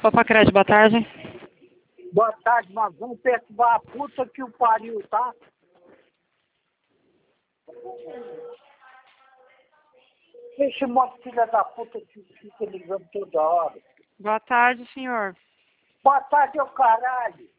Copa Crédito, boa tarde. Boa tarde, mas vamos perturbar a puta que o pariu, tá? Esse monte de filha da puta que fica ligando toda hora. Boa tarde, senhor. Boa tarde, ô caralho.